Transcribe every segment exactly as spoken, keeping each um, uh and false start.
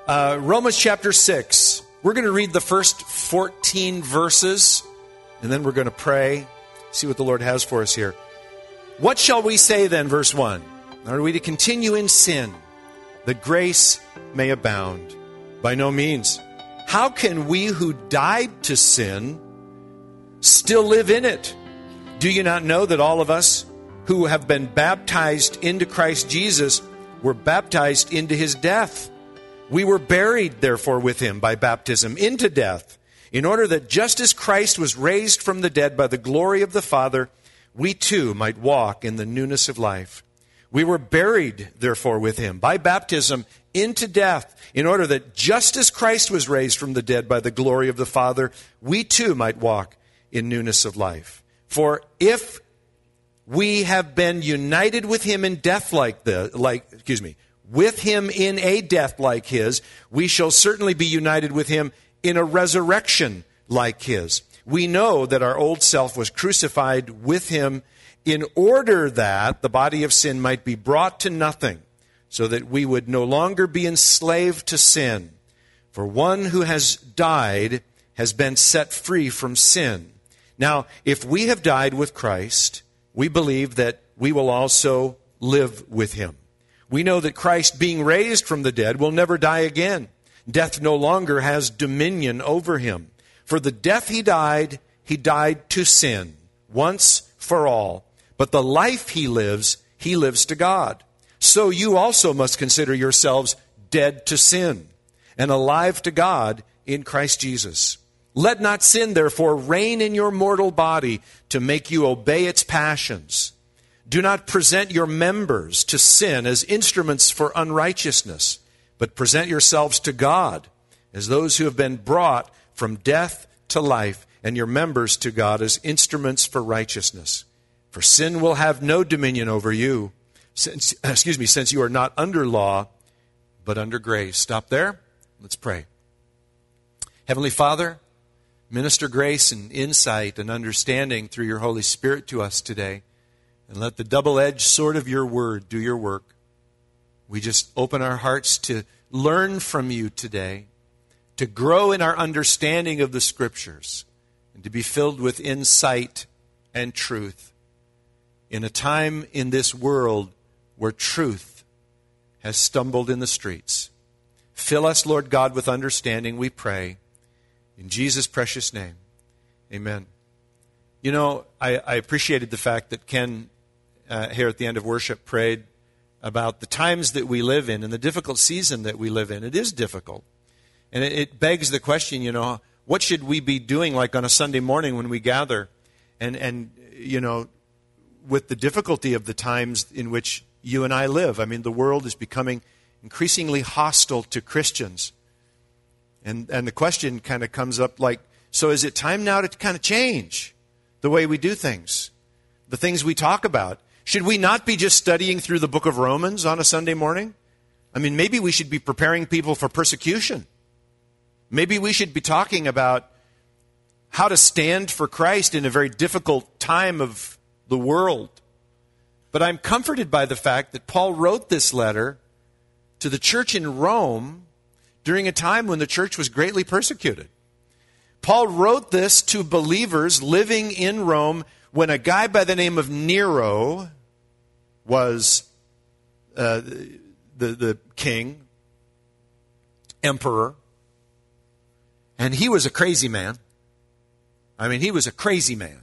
Uh, Romans chapter six. We're going to read the first fourteen verses, and then we're going to pray, see what the Lord has for us here. What shall we say then, verse one? Are we to continue in sin, that grace may abound? By no means. How can we who died to sin still live in it? Do you not know that all of us who have been baptized into Christ Jesus were baptized into his death? We were buried, therefore, with him by baptism into death, in order that just as Christ was raised from the dead by the glory of the Father, we too might walk in the newness of life. We were buried, therefore, with him by baptism into death, in order that just as Christ was raised from the dead by the glory of the Father, we too might walk in newness of life. For if we have been united with him in death like the, like, excuse me, with him in a death like his, we shall certainly be united with him in a resurrection like his. We know that our old self was crucified with him in order that the body of sin might be brought to nothing, so that we would no longer be enslaved to sin. For one who has died has been set free from sin. Now, if we have died with Christ, we believe that we will also live with him. We know that Christ, being raised from the dead, will never die again. Death no longer has dominion over him. For the death he died, he died to sin, once for all. But the life he lives, he lives to God. So you also must consider yourselves dead to sin and alive to God in Christ Jesus. Let not sin, therefore, reign in your mortal body to make you obey its passions. Do not present your members to sin as instruments for unrighteousness, but present yourselves to God as those who have been brought from death to life, and your members to God as instruments for righteousness. For sin will have no dominion over you, since, excuse me, since you are not under law, but under grace. Stop there. Let's pray. Heavenly Father, minister grace and insight and understanding through your Holy Spirit to us today. And let the double-edged sword of your word do your work. We just open our hearts to learn from you today, to grow in our understanding of the Scriptures, and to be filled with insight and truth. In a time in this world where truth has stumbled in the streets. Fill us, Lord God, with understanding, we pray. In Jesus' precious name, amen. You know, I, I appreciated the fact that Ken, uh, here at the end of worship, prayed about the times that we live in and the difficult season that we live in. It is difficult. And it, it begs the question, you know, what should we be doing like on a Sunday morning when we gather? And, and you know, with the difficulty of the times in which you and I live. I mean, the world is becoming increasingly hostile to Christians. And and the question kind of comes up like, so is it time now to kind of change the way we do things? The things we talk about? Should we not be just studying through the book of Romans on a Sunday morning? I mean, maybe we should be preparing people for persecution. Maybe we should be talking about how to stand for Christ in a very difficult time of the world. But I'm comforted by the fact that Paul wrote this letter to the church in Rome during a time when the church was greatly persecuted. Paul wrote this to believers living in Rome when a guy by the name of Nero was uh, the, the king, emperor, and he was a crazy man. I mean, he was a crazy man.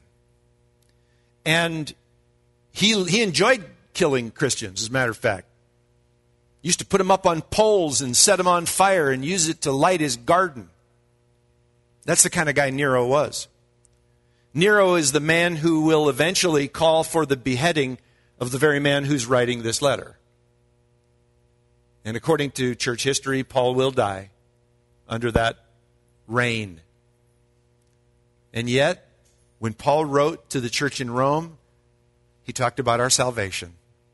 And he, he enjoyed killing Christians, as a matter of fact. Used to put them up on poles and set them on fire and use it to light his garden. That's the kind of guy Nero was. Nero is the man who will eventually call for the beheading of the very man who's writing this letter. And according to church history, Paul will die under that reign. And yet, when Paul wrote to the church in Rome, he talked about our salvation.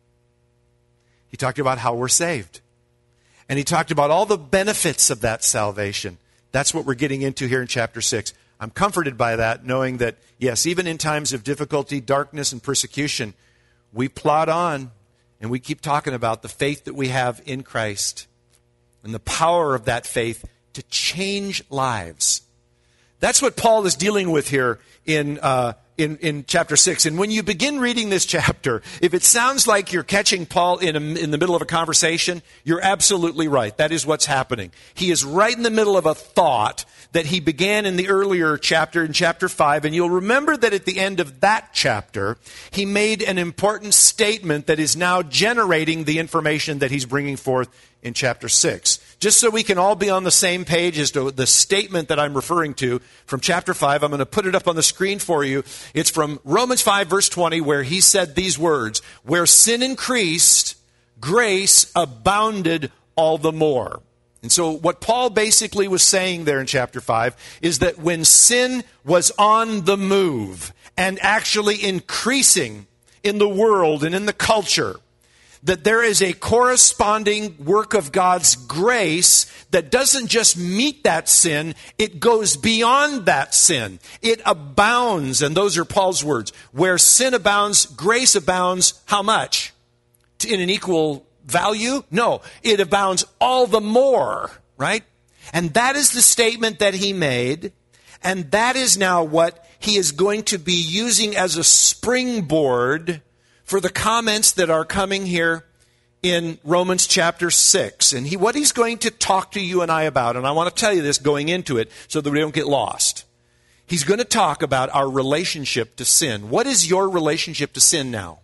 He talked about how we're saved. And he talked about all the benefits of that salvation. That's what we're getting into here in chapter six. I'm comforted by that, knowing that, yes, even in times of difficulty, darkness, and persecution, we plod on and we keep talking about the faith that we have in Christ. and the power of that faith to change lives. That's what Paul is dealing with here in uh, in, in chapter six. And when you begin reading this chapter, if it sounds like you're catching Paul in, a, in the middle of a conversation, you're absolutely right. That is what's happening. He is right in the middle of a thought that he began in the earlier chapter, in chapter five. And you'll remember that at the end of that chapter, he made an important statement that is now generating the information that he's bringing forth in chapter six. Just so we can all be on the same page as to the statement that I'm referring to from chapter five, I'm going to put it up on the screen for you. It's from Romans five, verse twenty, where he said these words, "Where sin increased, grace abounded all the more." And so what Paul basically was saying there in chapter five is that when sin was on the move and actually increasing in the world and in the culture, that there is a corresponding work of God's grace that doesn't just meet that sin, it goes beyond that sin. It abounds, and those are Paul's words. Where sin abounds, grace abounds, how much? In an equal value? No, it abounds all the more, right? And that is the statement that he made, and that is now what he is going to be using as a springboard for the comments that are coming here in Romans chapter six. And he, what he's going to talk to you and I about, and I want to tell you this going into it so that we don't get lost. He's going to talk about our relationship to sin. What is your relationship to sin now?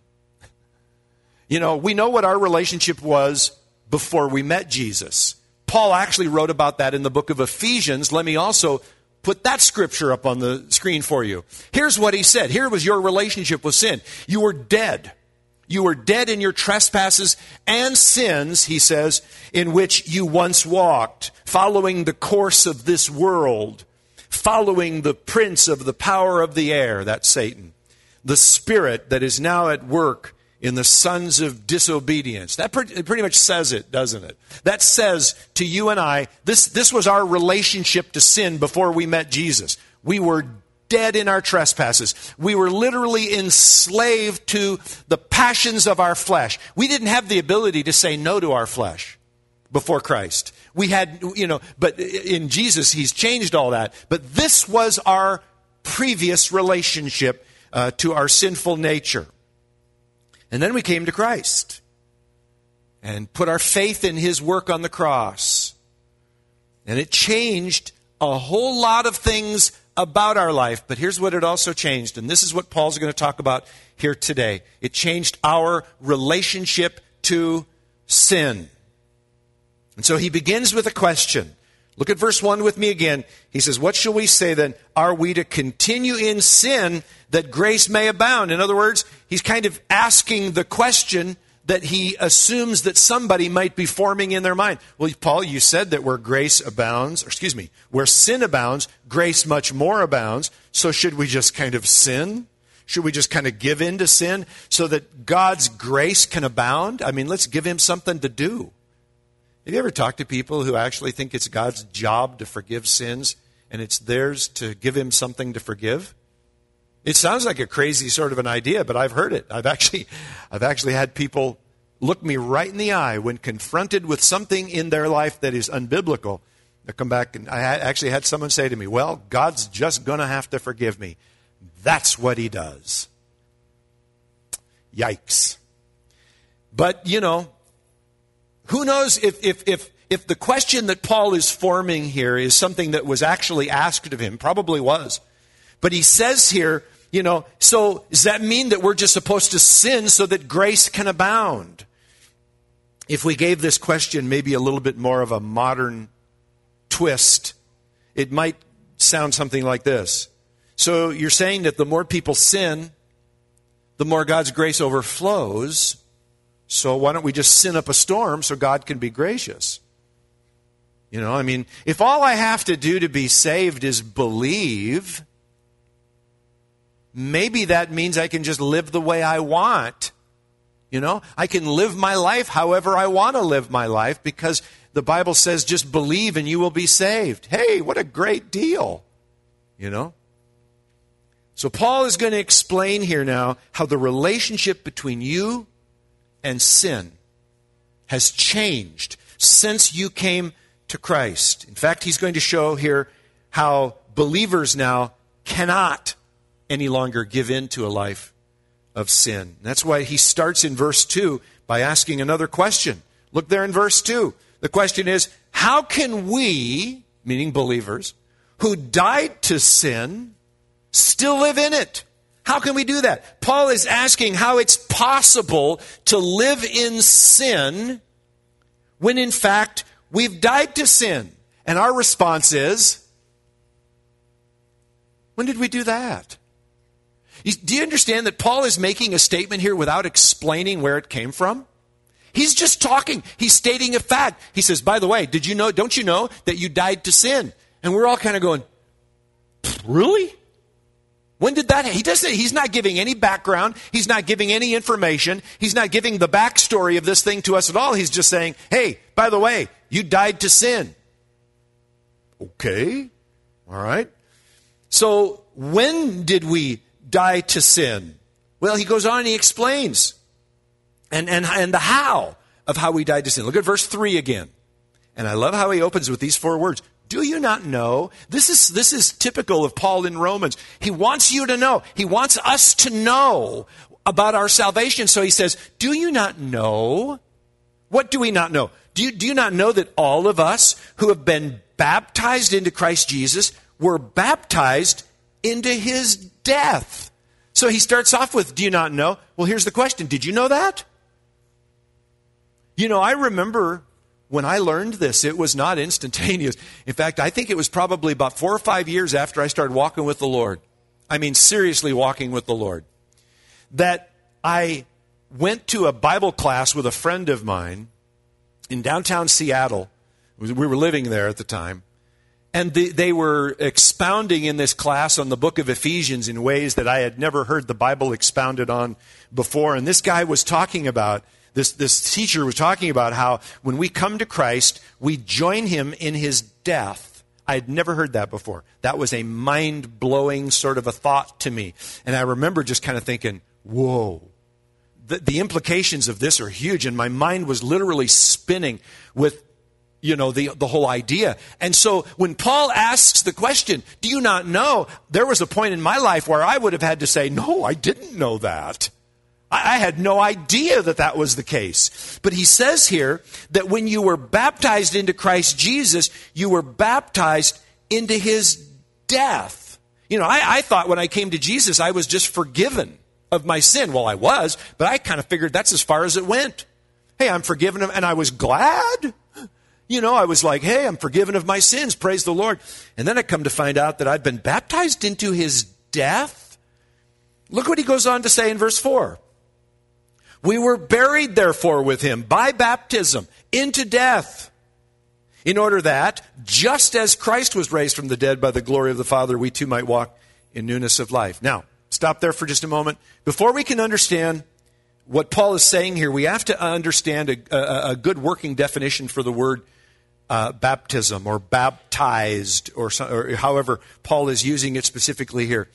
You know, we know what our relationship was before we met Jesus. Paul actually wrote about that in the book of Ephesians. Let me also put that scripture up on the screen for you. Here's what he said. Here was your relationship with sin. You were dead. You were dead in your trespasses and sins, he says, in which you once walked, following the course of this world, following the prince of the power of the air, that's Satan, the spirit that is now at work in the sons of disobedience. That pretty much says it, doesn't it? That says to you and I, this, this was our relationship to sin before we met Jesus. We were dead in our trespasses. We were literally enslaved to the passions of our flesh. We didn't have the ability to say no to our flesh before Christ. We had, you know, but in Jesus, he's changed all that. But this was our previous relationship uh, to our sinful nature. And then we came to Christ and put our faith in his work on the cross. And it changed a whole lot of things about our life. But here's what it also changed. And this is what Paul's going to talk about here today. It changed our relationship to sin. And so he begins with a question. Look at verse one with me again. He says, what shall we say then? Are we to continue in sin that grace may abound? In other words, he's kind of asking the question that he assumes that somebody might be forming in their mind. Well, Paul, you said that where grace abounds, or excuse me, where sin abounds, grace much more abounds. So should we just kind of sin? Should we just kind of give in to sin so that God's grace can abound? I mean, let's give him something to do. Have you ever talked to people who actually think it's God's job to forgive sins and it's theirs to give him something to forgive? It sounds like a crazy sort of an idea, but I've heard it. I've actually, I've actually had people look me right in the eye when confronted with something in their life that is unbiblical. They come back and I actually had someone say to me, well, God's just going to have to forgive me. That's what he does. Yikes. But, you know, who knows if, if, if, if the question that Paul is forming here is something that was actually asked of him. Probably was. But he says here, you know, so does that mean that we're just supposed to sin so that grace can abound? If we gave this question maybe a little bit more of a modern twist, it might sound something like this. So you're saying that the more people sin, the more God's grace overflows. So why don't we just sin up a storm so God can be gracious? You know, I mean, if all I have to do to be saved is believe, maybe that means I can just live the way I want. You know, I can live my life however I want to live my life because the Bible says just believe and you will be saved. Hey, what a great deal. You know? So Paul is going to explain here now how the relationship between you and sin has changed since you came to Christ. In fact, he's going to show here how believers now cannot any longer give in to a life of sin. And that's why he starts in verse two by asking another question. Look there in verse two. The question is, how can we, meaning believers, who died to sin, still live in it? How can we do that? Paul is asking how it's possible to live in sin when in fact we've died to sin. And our response is, when did we do that? Do you understand that Paul is making a statement here without explaining where it came from? He's just talking. He's stating a fact. He says, by the way, did you know, don't you know that you died to sin? And we're all kind of going, really? When did that happen? He doesn't, he's not giving any background. He's not giving any information. He's not giving the backstory of this thing to us at all. He's just saying, hey, by the way, you died to sin. Okay. All right. So when did we die to sin? Well, he goes on and he explains. And, and, and the how of how we died to sin. Look at verse three again. And I love how he opens with these four words. Do you not know? This is, this is typical of Paul in Romans. He wants you to know. He wants us to know about our salvation. So he says, do you not know? What do we not know? Do you, do you not know that all of us who have been baptized into Christ Jesus were baptized into his death? So he starts off with, do you not know? Well, here's the question. Did you know that? You know, I remember when I learned this, it was not instantaneous. In fact, I think it was probably about four or five years after I started walking with the Lord. I mean, seriously walking with the Lord. That I went to a Bible class with a friend of mine in downtown Seattle. We were living there at the time. And the, they were expounding in this class on the book of Ephesians in ways that I had never heard the Bible expounded on before. And this guy was talking about This, this teacher was talking about how when we come to Christ, we join him in his death. I had never heard that before. That was a mind-blowing sort of a thought to me. And I remember just kind of thinking, whoa, the, the implications of this are huge. And my mind was literally spinning with, you know, the, the whole idea. And so when Paul asks the question, do you not know? There was a point in my life where I would have had to say, no, I didn't know that. I had no idea that that was the case. But he says here that when you were baptized into Christ Jesus, you were baptized into his death. You know, I, I thought when I came to Jesus, I was just forgiven of my sin. Well, I was, but I kind of figured that's as far as it went. Hey, I'm forgiven, and I was glad. You know, I was like, hey, I'm forgiven of my sins. Praise the Lord. And then I come to find out that I've been baptized into his death. Look what he goes on to say in verse four. We were buried, therefore, with him by baptism into death, in order that, just as Christ was raised from the dead by the glory of the Father, we too might walk in newness of life. Now, stop there for just a moment. Before we can understand what Paul is saying here, we have to understand a, a, a good working definition for the word uh, baptism or baptized, or, or however Paul is using it specifically here.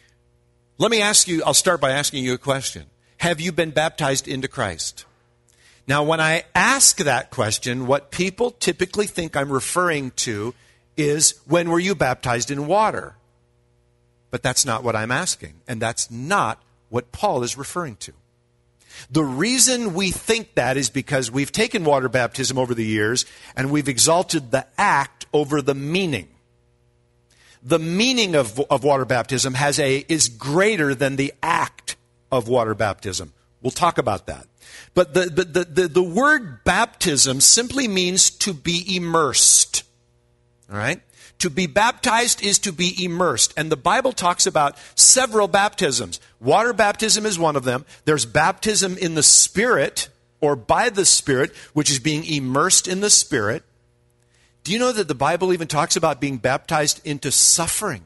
Let me ask you, I'll start by asking you a question. Have you been baptized into Christ? Now, when I ask that question, what people typically think I'm referring to is, when were you baptized in water? But that's not what I'm asking, and that's not what Paul is referring to. The reason we think that is because we've taken water baptism over the years, and we've exalted the act over the meaning. The meaning of, of water baptism has a is greater than the act of water baptism. We'll talk about that. But the, the, the, the, the word baptism simply means to be immersed. All right? To be baptized is to be immersed. And the Bible talks about several baptisms. Water baptism is one of them. There's baptism in the Spirit, or by the Spirit, which is being immersed in the Spirit. Do you know that the Bible even talks about being baptized into suffering?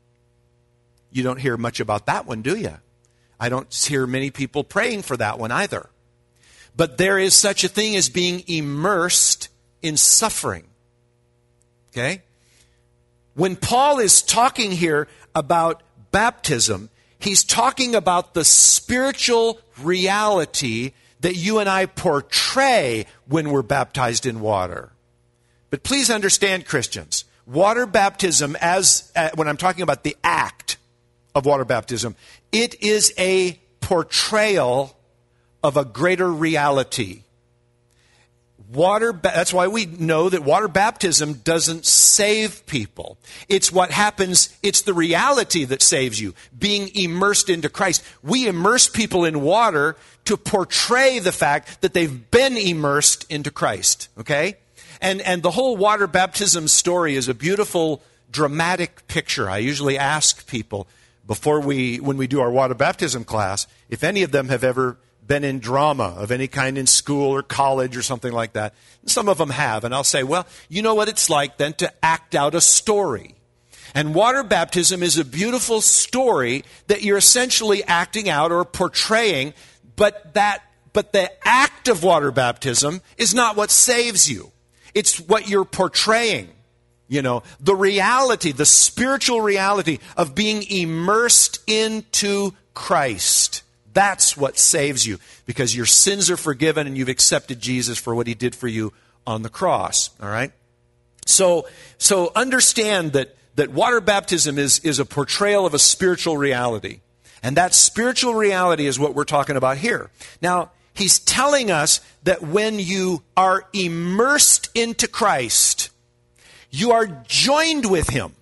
You don't hear much about that one, do you? I don't hear many people praying for that one either. But there is such a thing as being immersed in suffering. Okay? When Paul is talking here about baptism, he's talking about the spiritual reality that you and I portray when we're baptized in water. But please understand, Christians, water baptism, as uh, when I'm talking about the act of water baptism, it is a portrayal of a greater reality. Water, that's why we know that water baptism doesn't save people. It's what happens, it's the reality that saves you, being immersed into Christ. We immerse people in water to portray the fact that they've been immersed into Christ, okay? And and the whole water baptism story is a beautiful, dramatic picture. I usually ask people before we, when we do our water baptism class, if any of them have ever been in drama of any kind in school or college or something like that. Some of them have. And I'll say, well, you know what it's like then to act out a story. And water baptism is a beautiful story that you're essentially acting out or portraying, but that but the act of water baptism is not what saves you. It's what you're portraying. You know, the reality, the spiritual reality of being immersed into Christ. That's what saves you, because your sins are forgiven and you've accepted Jesus for what he did for you on the cross. All right? So, so understand that, that water baptism is, is a portrayal of a spiritual reality. And that spiritual reality is what we're talking about here. Now, he's telling us that when you are immersed into Christ, you are joined with him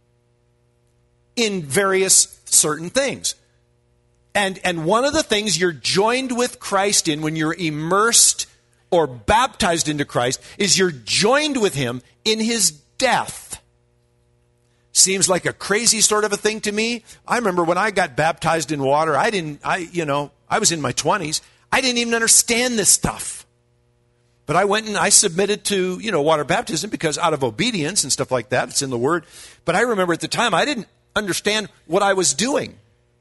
in various certain things. And and one of the things you're joined with Christ in when you're immersed or baptized into Christ is you're joined with him in his death. Seems like a crazy sort of a thing to me. I remember when I got baptized in water, I didn't, I, you know, I was in my twenties. I didn't even understand this stuff. But I went and I submitted to, you know, water baptism because out of obedience and stuff like that, it's in the Word. But I remember at the time, I didn't understand what I was doing.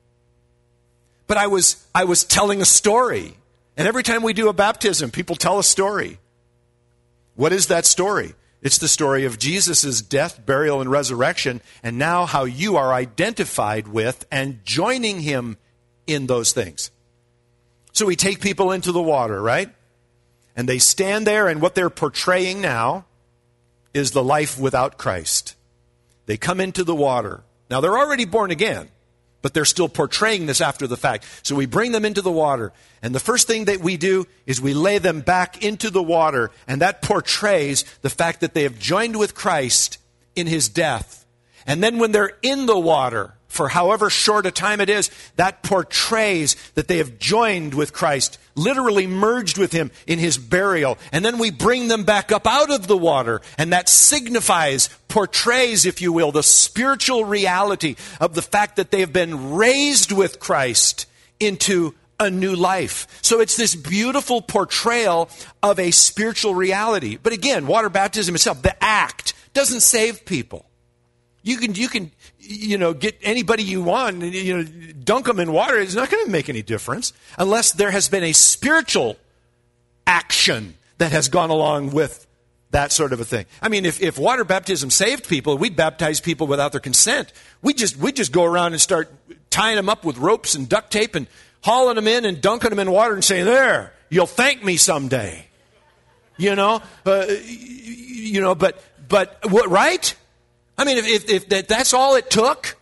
But I was I was telling a story. And every time we do a baptism, people tell a story. What is that story? It's the story of Jesus' death, burial, and resurrection, and now how you are identified with and joining him in those things. So we take people into the water, right? And they stand there, and what they're portraying now is the life without Christ. They come into the water. Now, they're already born again, but they're still portraying this after the fact. So we bring them into the water. And the first thing that we do is we lay them back into the water. And that portrays the fact that they have joined with Christ in his death. And then when they're in the water, for however short a time it is, that portrays that they have joined with Christ, literally merged with him in his burial. And then we bring them back up out of the water, and that signifies, portrays, if you will, the spiritual reality of the fact that they have been raised with Christ into a new life. So it's this beautiful portrayal of a spiritual reality. But again, water baptism itself, the act, doesn't save people. You can, you can, you know, get anybody you want, you know, dunk them in water. It's not going to make any difference unless there has been a spiritual action that has gone along with that sort of a thing. I mean, if, if water baptism saved people, we'd baptize people without their consent. We just, we just go around and start tying them up with ropes and duct tape and hauling them in and dunking them in water and saying, there, you'll thank me someday. You know, uh, you know, but, but what, right? I mean, if, if, if that, that's all it took,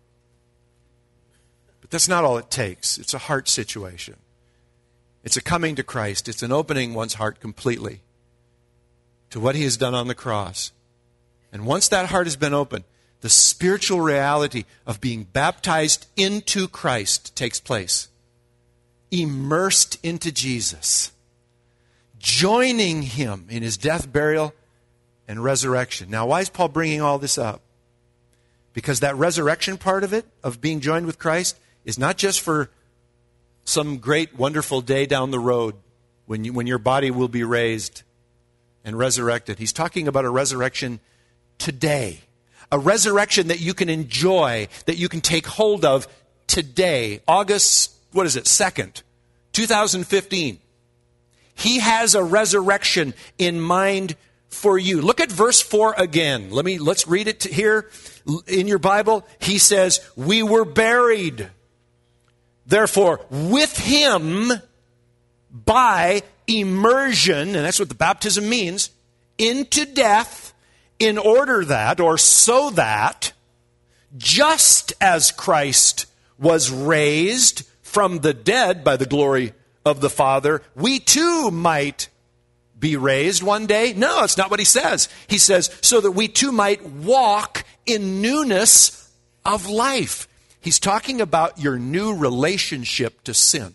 but that's not all it takes. It's a heart situation. It's a coming to Christ. It's an opening one's heart completely to what he has done on the cross. And once that heart has been opened, the spiritual reality of being baptized into Christ takes place. Immersed into Jesus. Joining him in his death, burial, and resurrection. Now, why is Paul bringing all this up? Because that resurrection part of it, of being joined with Christ, is not just for some great, wonderful day down the road when you, when your body will be raised and resurrected. He's talking about a resurrection today. A resurrection that you can enjoy, that you can take hold of today. August, what is it, second, two thousand fifteen. He has a resurrection in mind for you. Look at verse four again. Let me, let's read it here in your Bible. He says, we were buried. Therefore, with him, by immersion, and that's what the baptism means, into death, in order that, or so that, just as Christ was raised from the dead by the glory of the Father, we too might be raised one day. No, that's not what he says. He says, so that we too might walk in newness of life. He's talking about your new relationship to sin.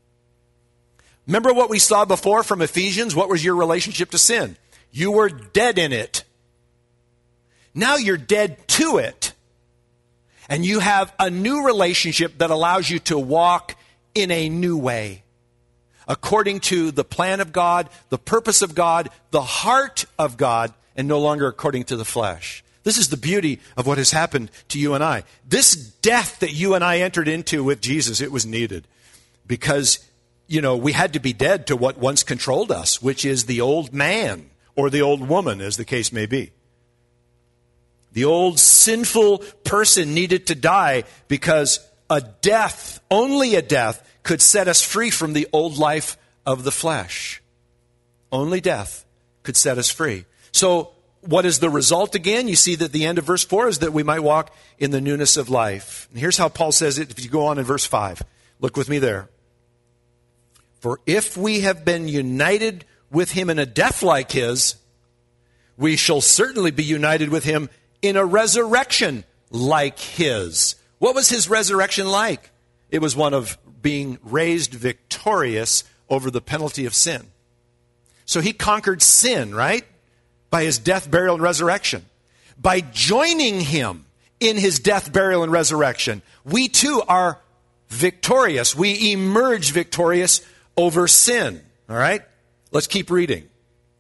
Remember what we saw before from Ephesians? What was your relationship to sin? You were dead in it. Now you're dead to it. And you have a new relationship that allows you to walk in a new way, according to the plan of God, the purpose of God, the heart of God, and no longer according to the flesh. This is the beauty of what has happened to you and I. This death that you and I entered into with Jesus, it was needed because, you know, we had to be dead to what once controlled us, which is the old man or the old woman, as the case may be. The old sinful person needed to die because a death, only a death, could set us free from the old life of the flesh. Only death could set us free. So what is the result again? You see that the end of verse four is that we might walk in the newness of life. And here's how Paul says it if you go on in verse five. Look with me there. For if we have been united with him in a death like his, we shall certainly be united with him in a resurrection like his. What was his resurrection like? It was one of being raised victorious over the penalty of sin. So he conquered sin, right? By his death, burial, and resurrection. By joining him in his death, burial, and resurrection, we too are victorious. We emerge victorious over sin. All right? Let's keep reading.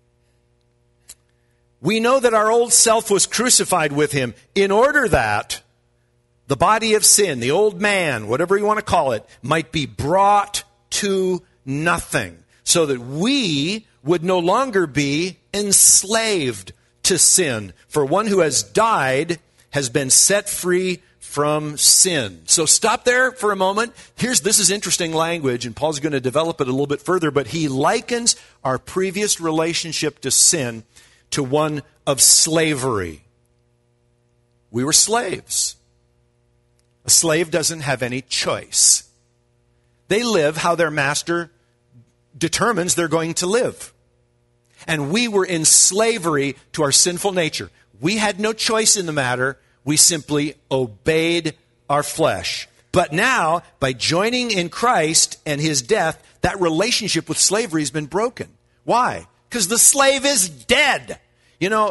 We know that our old self was crucified with him in order that the body of sin, the old man, whatever you want to call it, might be brought to nothing, so that we would no longer be enslaved to sin. For one who has died has been set free from sin. So stop there for a moment. Here's this is interesting language, and Paul's going to develop it a little bit further, but he likens our previous relationship to sin to one of slavery. We were slaves. A slave doesn't have any choice. They live how their master determines they're going to live. And we were in slavery to our sinful nature. We had no choice in the matter. We simply obeyed our flesh. But now, by joining in Christ and his death, that relationship with slavery has been broken. Why? Because the slave is dead. You know,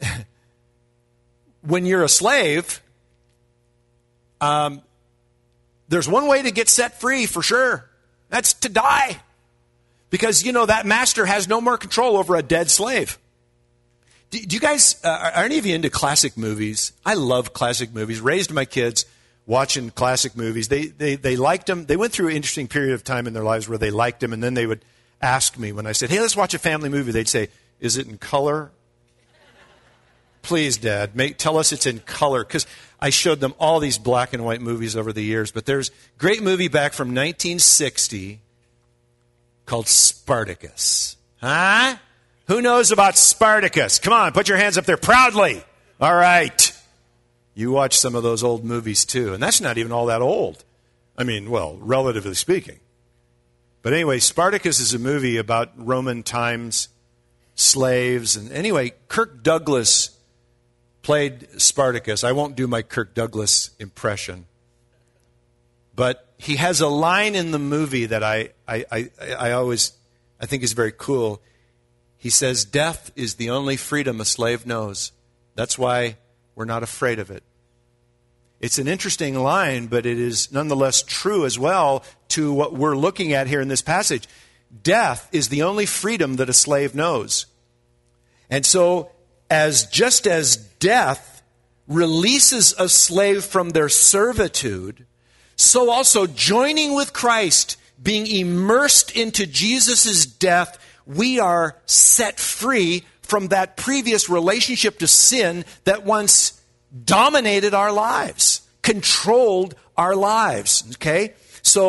when you're a slave, um, there's one way to get set free for sure. That's to die. Because, you know, that master has no more control over a dead slave. Do, do you guys, uh, are any of you into classic movies? I love classic movies. Raised my kids watching classic movies. They, they, they liked them. They went through an interesting period of time in their lives where they liked them, and then they would ask me when I said, hey, let's watch a family movie. They'd say, is it in color? Please, Dad, make, tell us it's in color. Because I showed them all these black and white movies over the years. But there's a great movie back from nineteen sixty called Spartacus. Huh? Who knows about Spartacus? Come on, put your hands up there proudly. All right. You watch some of those old movies too. And that's not even all that old. I mean, well, relatively speaking. But anyway, Spartacus is a movie about Roman times, slaves. And anyway, Kirk Douglas played Spartacus. I won't do my Kirk Douglas impression. But he has a line in the movie that I, I, I, I always I think is very cool. He says, death is the only freedom a slave knows. That's why we're not afraid of it. It's an interesting line, but it is nonetheless true as well to what we're looking at here in this passage. Death is the only freedom that a slave knows. And so, as just as death releases a slave from their servitude, so also joining with Christ, being immersed into Jesus' death, we are set free from that previous relationship to sin that once dominated our lives, controlled our lives. Okay? So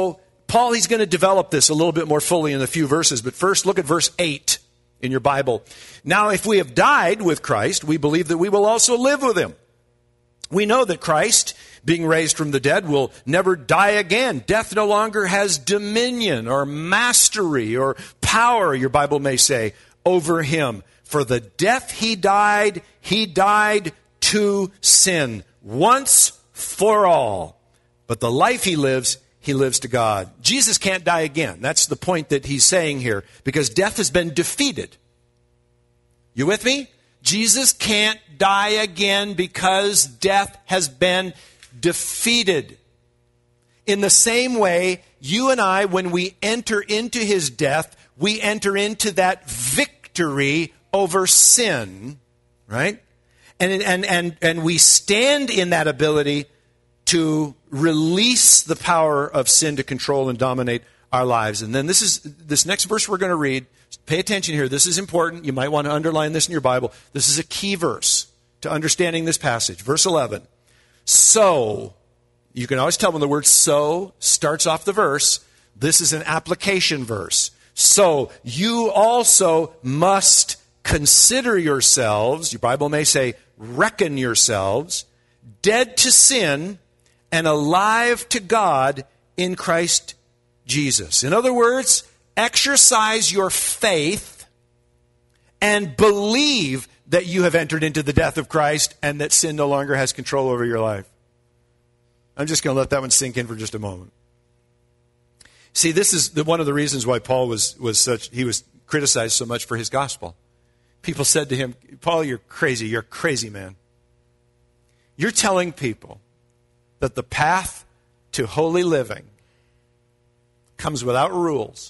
Paul, he's going to develop this a little bit more fully in a few verses. But first, look at verse eight in your Bible. Now, if we have died with Christ, we believe that we will also live with him. We know that Christ, being raised from the dead, will never die again. Death no longer has dominion or mastery or power, your Bible may say, over him. For the death he died, he died to sin once for all. But the life he lives, he lives to God. Jesus can't die again. That's the point that he's saying here, because death has been defeated. You with me? Jesus can't die again because death has been defeated. In the same way, you and I, when we enter into his death, we enter into that victory over sin, right? And, and, and, and we stand in that ability to release the power of sin to control and dominate our lives. And then this is this next verse we're going to read. Pay attention here. This is important. You might want to underline this in your Bible. This is a key verse to understanding this passage. Verse eleven. So, you can always tell when the word so starts off the verse, this is an application verse. So, you also must consider yourselves, your Bible may say, reckon yourselves, dead to sin and alive to God in Christ Jesus. In other words, exercise your faith and believe that you have entered into the death of Christ and that sin no longer has control over your life. I'm just going to let that one sink in for just a moment. See, this is the, one of the reasons why Paul was, was such, he was criticized so much for his gospel. People said to him, Paul, you're crazy. You're a crazy man. You're telling people that the path to holy living comes without rules.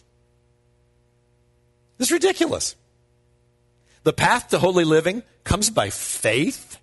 This is ridiculous. The path to holy living comes by faith.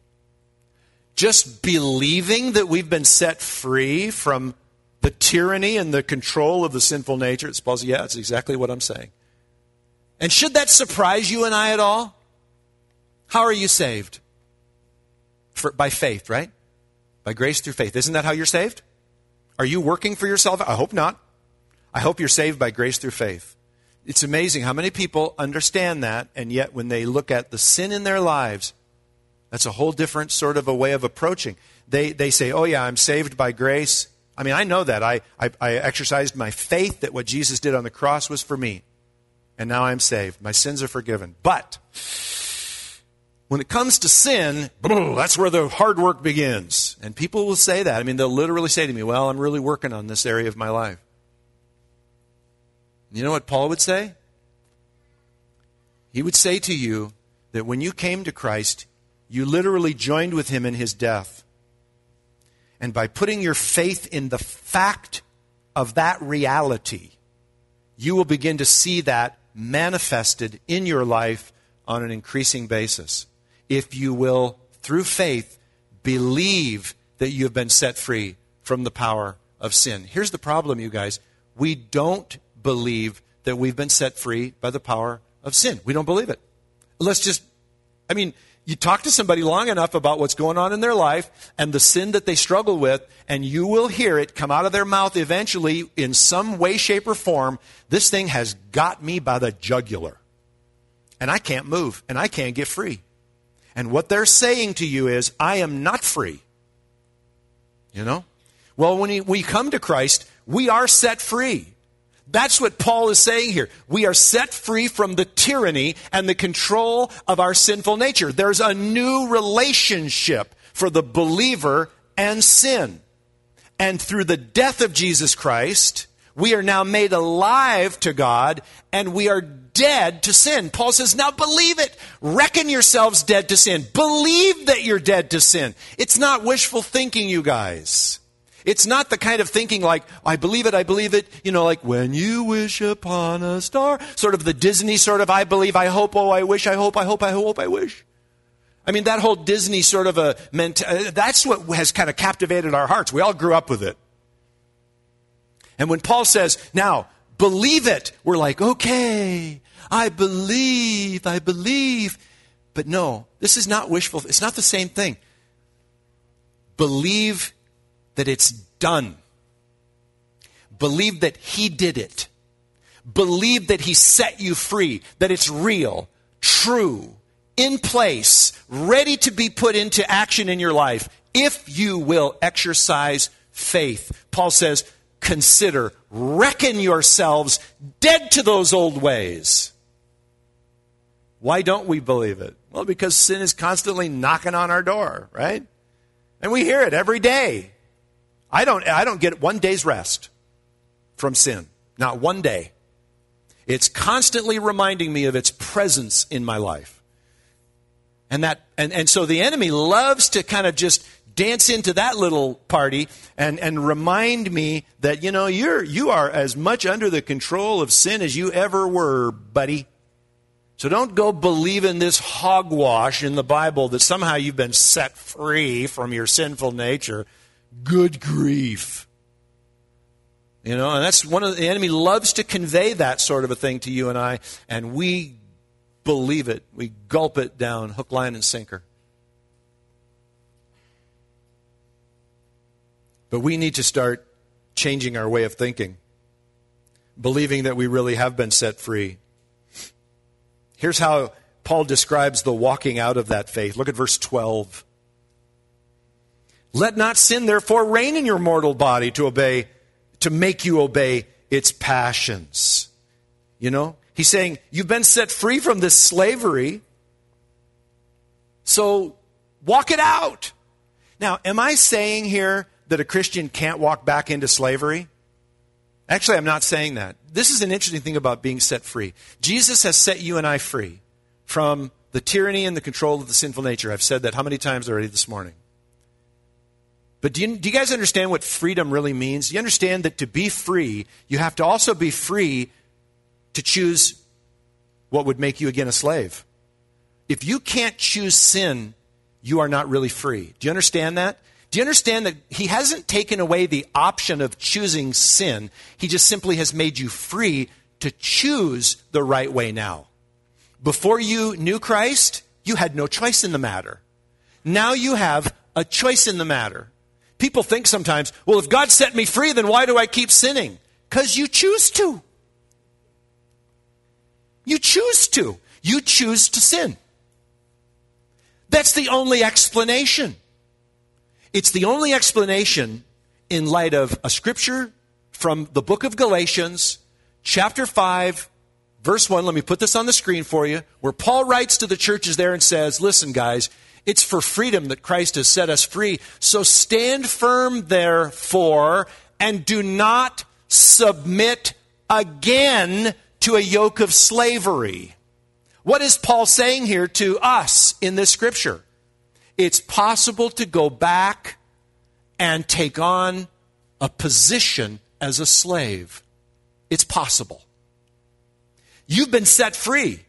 Just believing that we've been set free from the tyranny and the control of the sinful nature. It's Paul's, yeah, it's exactly what I'm saying. And should that surprise you and I at all? How are you saved? For, by faith, right? By grace through faith. Isn't that how you're saved? Are you working for yourself? I hope not. I hope you're saved by grace through faith. It's amazing how many people understand that, and yet when they look at the sin in their lives, that's a whole different sort of a way of approaching. They they say, oh yeah, I'm saved by grace. I mean, I know that. I, I, I exercised my faith that what Jesus did on the cross was for me. And now I'm saved. My sins are forgiven. But when it comes to sin, that's where the hard work begins. And people will say that. I mean, they'll literally say to me, well, I'm really working on this area of my life. You know what Paul would say? He would say to you that when you came to Christ, you literally joined with him in his death. And by putting your faith in the fact of that reality, you will begin to see that manifested in your life on an increasing basis. If you will, through faith, believe that you have been set free from the power of sin. Here's the problem, you guys. We don't believe that we've been set free by the power of sin. We don't believe it. Let's just, I mean, you talk to somebody long enough about what's going on in their life and the sin that they struggle with, and you will hear it come out of their mouth eventually in some way, shape, or form. This thing has got me by the jugular. And I can't move, and I can't get free. And what they're saying to you is, I am not free. You know? Well, when we come to Christ, we are set free. That's what Paul is saying here. We are set free from the tyranny and the control of our sinful nature. There's a new relationship for the believer and sin. And through the death of Jesus Christ, we are now made alive to God, and we are dead to sin. Paul says, now believe it. Reckon yourselves dead to sin. Believe that you're dead to sin. It's not wishful thinking, you guys. It's not the kind of thinking like, I believe it, I believe it, you know, like when you wish upon a star, sort of the Disney sort of, I believe, I hope, oh, I wish, I hope, I hope, I hope, I wish. I mean, that whole Disney sort of a, mentality, that's what has kind of captivated our hearts. We all grew up with it. And when Paul says, now, believe it, we're like, okay, I believe, I believe. But no, this is not wishful, it's not the same thing. Believe that it's done. Believe that he did it. Believe that he set you free, that it's real, true, in place, ready to be put into action in your life, if you will exercise faith. Paul says, consider, reckon yourselves dead to those old ways. Why don't we believe it? Well, because sin is constantly knocking on our door, right? And we hear it every day. I don't, I don't get one day's rest from sin. Not one day. It's constantly reminding me of its presence in my life. And that, and, and so the enemy loves to kind of just dance into that little party and, and remind me that, you know, you're, you are as much under the control of sin as you ever were, buddy. So don't go believe in this hogwash in the Bible that somehow you've been set free from your sinful nature. Good grief. You know, and that's one of the, the enemy loves to convey that sort of a thing to you and I, and we believe it. We gulp it down, hook, line, and sinker. But we need to start changing our way of thinking, believing that we really have been set free. Here's how Paul describes the walking out of that faith. Look at verse twelve. Let not sin, therefore, reign in your mortal body to obey, to make you obey its passions. You know, he's saying you've been set free from this slavery, so walk it out. Now, am I saying here that a Christian can't walk back into slavery? Actually, I'm not saying that. This is an interesting thing about being set free. Jesus has set you and I free from the tyranny and the control of the sinful nature. I've said that how many times already this morning? But do you, do you guys understand what freedom really means? Do you understand that to be free, you have to also be free to choose what would make you again a slave? If you can't choose sin, you are not really free. Do you understand that? Do you understand that he hasn't taken away the option of choosing sin? He just simply has made you free to choose the right way now. Before you knew Christ, you had no choice in the matter. Now you have a choice in the matter. People think sometimes, well, if God set me free, then why do I keep sinning? Because you choose to. You choose to. You choose to sin. That's the only explanation. It's the only explanation in light of a scripture from the book of Galatians, chapter five, verse one. Let me put this on the screen for you, where Paul writes to the churches there and says, listen, guys, it's for freedom that Christ has set us free. So stand firm, therefore, and do not submit again to a yoke of slavery. What is Paul saying here to us in this scripture? It's possible to go back and take on a position as a slave. It's possible. You've been set free.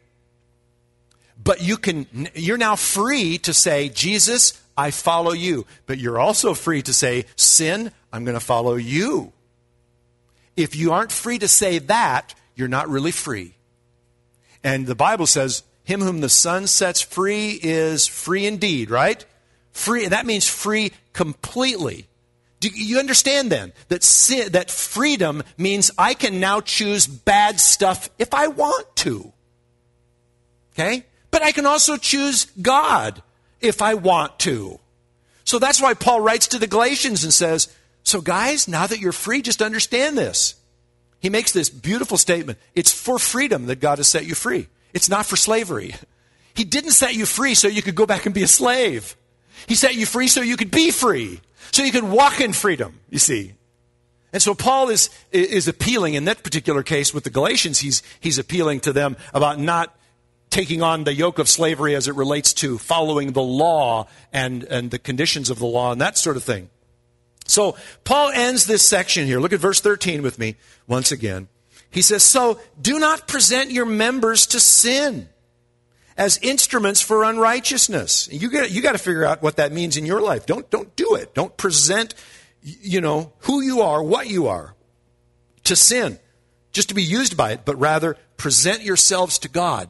But you can, you're now free to say, Jesus, I follow you. But you're also free to say, sin, I'm going to follow you. If you aren't free to say that, you're not really free. And the Bible says, him whom the Son sets free is free indeed, right? Free, that means free completely. Do you understand then that sin, that freedom means I can now choose bad stuff if I want to? Okay? But I can also choose God if I want to. So that's why Paul writes to the Galatians and says, so guys, now that you're free, just understand this. He makes this beautiful statement. It's for freedom that God has set you free. It's not for slavery. He didn't set you free so you could go back and be a slave. He set you free so you could be free. So you could walk in freedom, you see. And so Paul is, is appealing in that particular case with the Galatians. He's, he's appealing to them about not taking on the yoke of slavery as it relates to following the law and, and the conditions of the law and that sort of thing. So Paul ends this section here. Look at verse thirteen with me once again. He says, so do not present your members to sin as instruments for unrighteousness. You got you got to figure out what that means in your life. Don't don't do it. Don't present, you know, who you are, what you are, to sin, just to be used by it, but rather present yourselves to God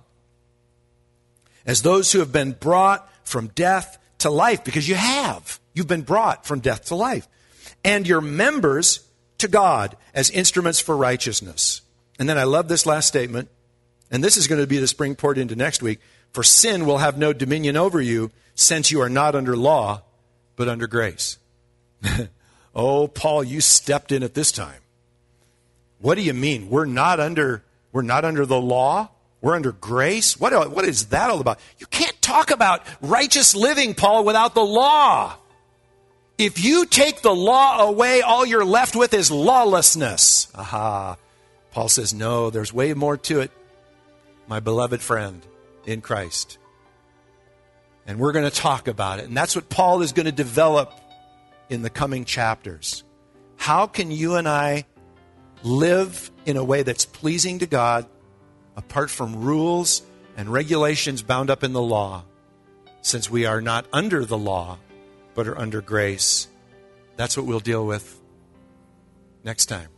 as those who have been brought from death to life, because you have. You've been brought from death to life. And your members to God as instruments for righteousness. And then I love this last statement, and this is going to be the springboard into next week. For sin will have no dominion over you, since you are not under law, but under grace. Oh, Paul, you stepped in at this time. What do you mean? We're not under, we're not under the law? We're under grace? What, what is that all about? You can't talk about righteous living, Paul, without the law. If you take the law away, all you're left with is lawlessness. Aha. Paul says, no, there's way more to it, my beloved friend in Christ. And we're going to talk about it. And that's what Paul is going to develop in the coming chapters. How can you and I live in a way that's pleasing to God apart from rules and regulations bound up in the law, since we are not under the law, but are under grace? That's what we'll deal with next time.